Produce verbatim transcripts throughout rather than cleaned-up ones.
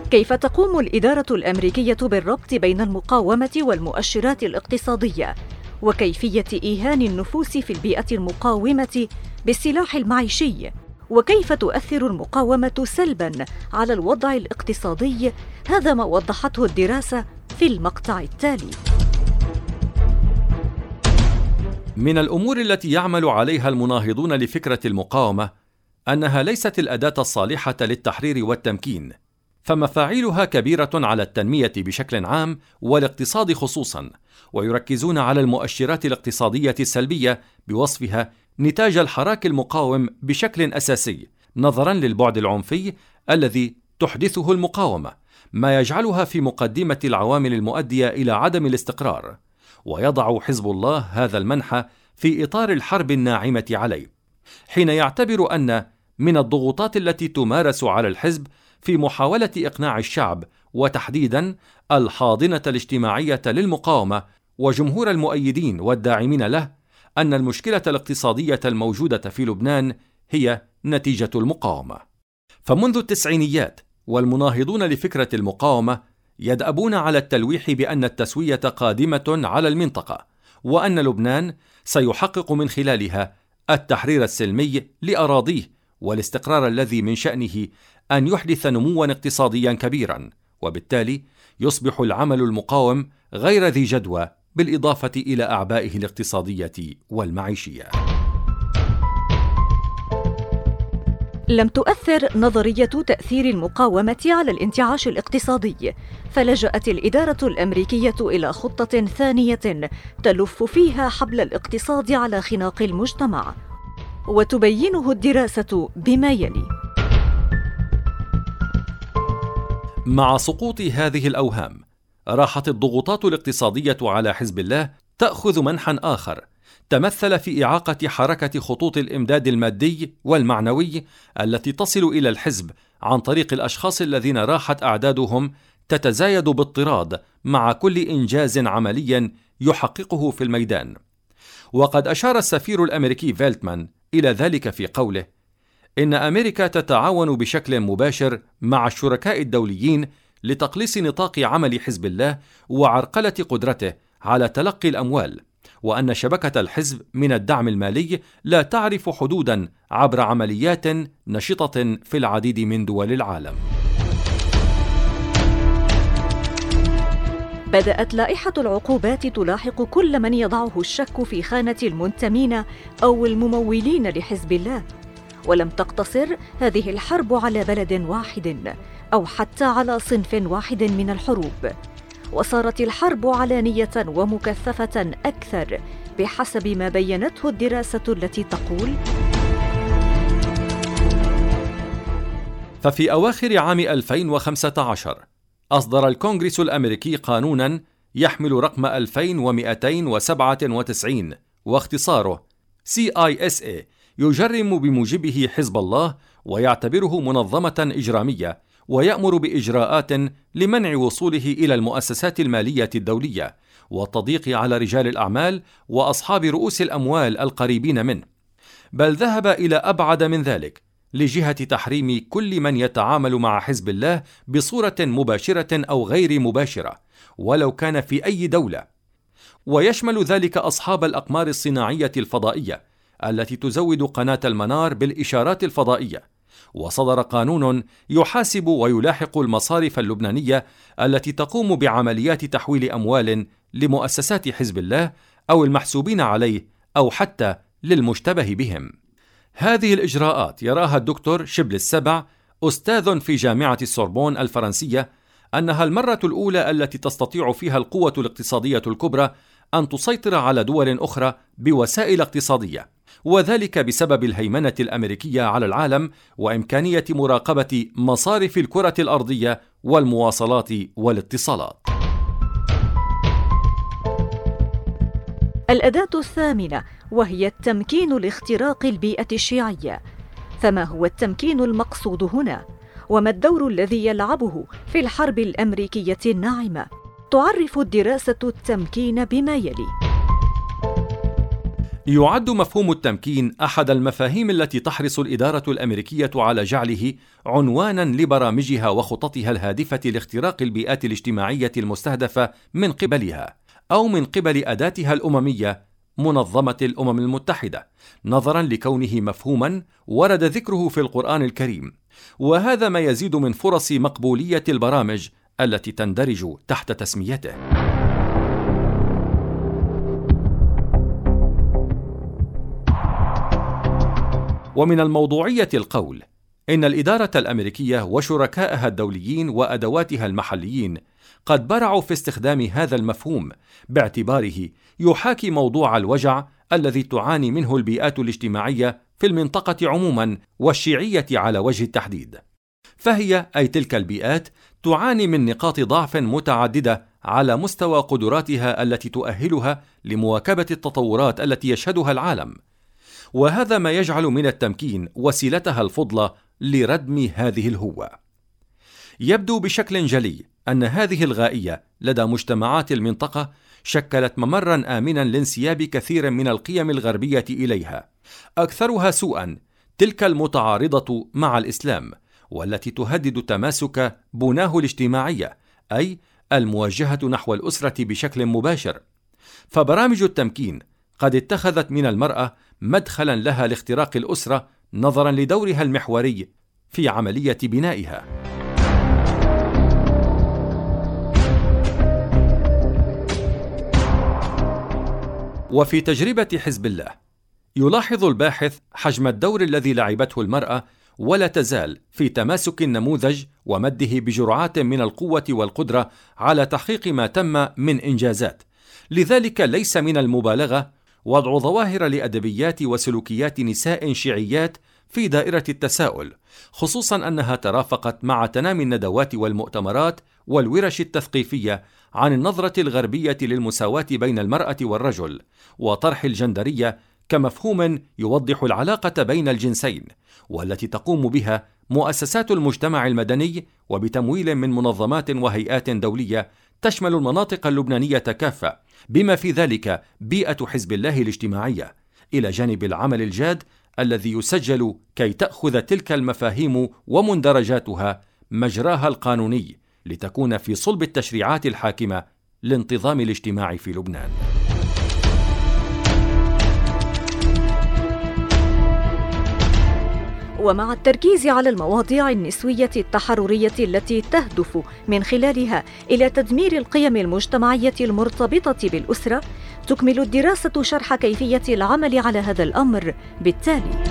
كيف تقوم الإدارة الأمريكية بالربط بين المقاومة والمؤشرات الاقتصادية؟ وكيفية إيهان النفوس في البيئة المقاومة بالسلاح المعيشي؟ وكيف تؤثر المقاومة سلباً على الوضع الاقتصادي؟ هذا ما وضحته الدراسة في المقطع التالي. من الأمور التي يعمل عليها المناهضون لفكرة المقاومة أنها ليست الأداة الصالحة للتحرير والتمكين، فمفاعيلها كبيرة على التنمية بشكل عام والاقتصاد خصوصاً، ويركزون على المؤشرات الاقتصادية السلبية بوصفها نتاج الحراك المقاوم بشكل أساسي، نظراً للبعد العنفي الذي تحدثه المقاومة، ما يجعلها في مقدمة العوامل المؤدية إلى عدم الاستقرار. ويضع حزب الله هذا المنحى في إطار الحرب الناعمة عليه، حين يعتبر أن من الضغوطات التي تمارس على الحزب في محاولة إقناع الشعب وتحديداً الحاضنة الاجتماعية للمقاومة وجمهور المؤيدين والداعمين له أن المشكلة الاقتصادية الموجودة في لبنان هي نتيجة المقاومة. فمنذ التسعينيات والمناهضون لفكرة المقاومة يدأبون على التلويح بأن التسوية قادمة على المنطقة، وأن لبنان سيحقق من خلالها التحرير السلمي لأراضيه والاستقرار الذي من شأنه أن يحدث نمواً اقتصادياً كبيراً، وبالتالي يصبح العمل المقاوم غير ذي جدوى، بالإضافة إلى أعبائه الاقتصادية والمعيشية. لم تؤثر نظرية تأثير المقاومة على الانتعاش الاقتصادي، فلجأت الإدارة الأمريكية إلى خطة ثانية تلف فيها حبل الاقتصاد على خناق المجتمع، وتبينه الدراسة بما يلي. مع سقوط هذه الأوهام، راحت الضغوطات الاقتصادية على حزب الله تأخذ منحى آخر تمثل في إعاقة حركة خطوط الإمداد المادي والمعنوي التي تصل إلى الحزب عن طريق الأشخاص الذين راحت أعدادهم تتزايد باضطراد مع كل إنجاز عملي يحققه في الميدان. وقد أشار السفير الأمريكي فيلتمان إلى ذلك في قوله: إن أمريكا تتعاون بشكل مباشر مع الشركاء الدوليين لتقليص نطاق عمل حزب الله وعرقلة قدرته على تلقي الأموال، وأن شبكة الحزب من الدعم المالي لا تعرف حدوداً عبر عمليات نشطة في العديد من دول العالم. بدأت لائحة العقوبات تلاحق كل من يضعه الشك في خانة المنتمين أو الممولين لحزب الله، ولم تقتصر هذه الحرب على بلد واحد أو حتى على صنف واحد من الحروب، وصارت الحرب علانية ومكثفة أكثر بحسب ما بيّنته الدراسة التي تقول: ففي أواخر عام ألفين وخمسة عشر أصدر الكونغرس الأمريكي قانوناً يحمل رقم ألفين ومئتين وسبعة وتسعين واختصاره سي آي إس إيه، يجرم بموجبه حزب الله ويعتبره منظمة إجرامية، ويأمر بإجراءات لمنع وصوله إلى المؤسسات المالية الدولية والتضييق على رجال الأعمال وأصحاب رؤوس الأموال القريبين منه، بل ذهب إلى أبعد من ذلك لجهة تحريم كل من يتعامل مع حزب الله بصورة مباشرة أو غير مباشرة ولو كان في أي دولة، ويشمل ذلك أصحاب الأقمار الصناعية الفضائية التي تزود قناة المنار بالإشارات الفضائية. وصدر قانون يحاسب ويلاحق المصارف اللبنانية التي تقوم بعمليات تحويل أموال لمؤسسات حزب الله أو المحسوبين عليه أو حتى للمشتبه بهم. هذه الإجراءات يراها الدكتور شبل السبع، أستاذ في جامعة السوربون الفرنسية، أنها المرة الأولى التي تستطيع فيها القوة الاقتصادية الكبرى أن تسيطر على دول أخرى بوسائل اقتصادية، وذلك بسبب الهيمنة الأمريكية على العالم وإمكانية مراقبة مصارف الكرة الأرضية والمواصلات والاتصالات. الأداة الثامنة وهي التمكين لاختراق البيئة الشيعية. فما هو التمكين المقصود هنا؟ وما الدور الذي يلعبه في الحرب الأمريكية الناعمة؟ تعرف الدراسة التمكين بما يلي: يعد مفهوم التمكين أحد المفاهيم التي تحرص الإدارة الأمريكية على جعله عنواناً لبرامجها وخططها الهادفة لاختراق البيئات الاجتماعية المستهدفة من قبلها أو من قبل أداتها الأممية منظمة الأمم المتحدة، نظراً لكونه مفهوماً ورد ذكره في القرآن الكريم، وهذا ما يزيد من فرص مقبولية البرامج التي تندرج تحت تسميته. ومن الموضوعية القول إن الإدارة الأمريكية وشركائها الدوليين وأدواتها المحليين قد برعوا في استخدام هذا المفهوم باعتباره يحاكي موضوع الوجع الذي تعاني منه البيئات الاجتماعية في المنطقة عموما والشيعية على وجه التحديد. فهي أي تلك البيئات تعاني من نقاط ضعف متعددة على مستوى قدراتها التي تؤهلها لمواكبة التطورات التي يشهدها العالم، وهذا ما يجعل من التمكين وسيلتها الفضلى لردم هذه الهوة. يبدو بشكل جلي أن هذه الغائية لدى مجتمعات المنطقة شكلت ممراً آمناً لانسياب كثير من القيم الغربية إليها، أكثرها سوءاً تلك المتعارضة مع الإسلام والتي تهدد تماسك بناه الاجتماعية، أي الموجهة نحو الأسرة بشكل مباشر. فبرامج التمكين قد اتخذت من المرأة مدخلاً لها لاختراق الأسرة نظراً لدورها المحوري في عملية بنائها. وفي تجربة حزب الله يلاحظ الباحث حجم الدور الذي لعبته المرأة، ولا تزال في تماسك النموذج ومده بجرعات من القوة والقدرة على تحقيق ما تم من إنجازات. لذلك ليس من المبالغة وضع ظواهر لأدبيات وسلوكيات نساء شيعيات في دائرة التساؤل، خصوصا أنها ترافقت مع تنامي الندوات والمؤتمرات والورش التثقيفية عن النظرة الغربية للمساواة بين المرأة والرجل وطرح الجندرية كمفهوم يوضح العلاقة بين الجنسين، والتي تقوم بها مؤسسات المجتمع المدني وبتمويل من منظمات وهيئات دولية تشمل المناطق اللبنانية كافة، بما في ذلك بيئة حزب الله الاجتماعية، إلى جانب العمل الجاد الذي يسجل كي تأخذ تلك المفاهيم ومندرجاتها مجراها القانوني لتكون في صلب التشريعات الحاكمة لانتظام الاجتماع في لبنان. ومع التركيز على المواضيع النسوية التحررية التي تهدف من خلالها إلى تدمير القيم المجتمعية المرتبطة بالأسرة، تكمل الدراسة شرح كيفية العمل على هذا الأمر بالتالي.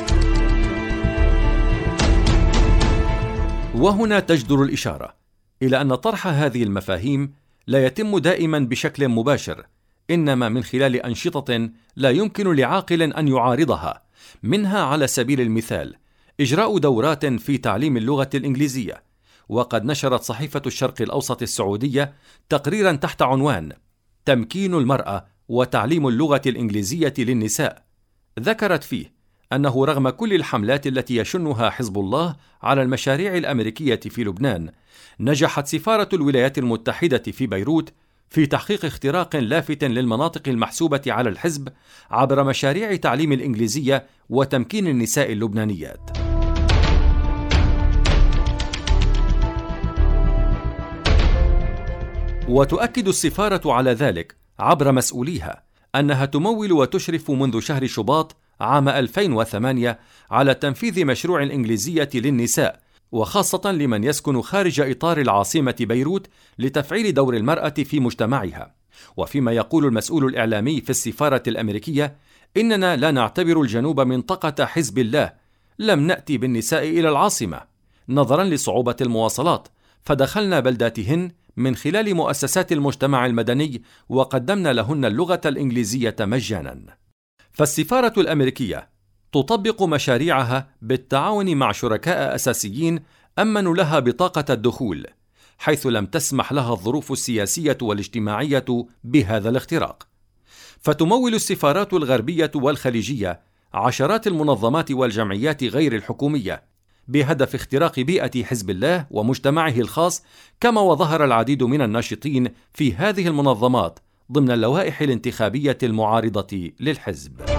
وهنا تجدر الإشارة إلى أن طرح هذه المفاهيم لا يتم دائما بشكل مباشر، إنما من خلال أنشطة لا يمكن لعاقل أن يعارضها، منها على سبيل المثال إجراء دورات في تعليم اللغة الإنجليزية. وقد نشرت صحيفة الشرق الأوسط السعودية تقريرا تحت عنوان تمكين المرأة وتعليم اللغة الإنجليزية للنساء، ذكرت فيه أنه رغم كل الحملات التي يشنها حزب الله على المشاريع الأمريكية في لبنان، نجحت سفارة الولايات المتحدة في بيروت في تحقيق اختراق لافت للمناطق المحسوبة على الحزب عبر مشاريع تعليم الإنجليزية وتمكين النساء اللبنانيات. وتؤكد السفارة على ذلك عبر مسؤوليها أنها تمول وتشرف منذ شهر شباط عام ألفين وثمانية على تنفيذ مشروع الإنجليزية للنساء، وخاصة لمن يسكن خارج إطار العاصمة بيروت، لتفعيل دور المرأة في مجتمعها. وفيما يقول المسؤول الإعلامي في السفارة الأمريكية: إننا لا نعتبر الجنوب منطقة حزب الله، لم نأتي بالنساء إلى العاصمة نظرا لصعوبة المواصلات، فدخلنا بلداتهن من خلال مؤسسات المجتمع المدني وقدمنا لهن اللغة الإنجليزية مجانا. فالسفارة الأمريكية تطبق مشاريعها بالتعاون مع شركاء أساسيين أمنوا لها بطاقة الدخول، حيث لم تسمح لها الظروف السياسية والاجتماعية بهذا الاختراق. فتمول السفارات الغربية والخليجية عشرات المنظمات والجمعيات غير الحكومية بهدف اختراق بيئة حزب الله ومجتمعه الخاص، كما وظهر العديد من الناشطين في هذه المنظمات ضمن اللوائح الانتخابية المعارضة للحزب.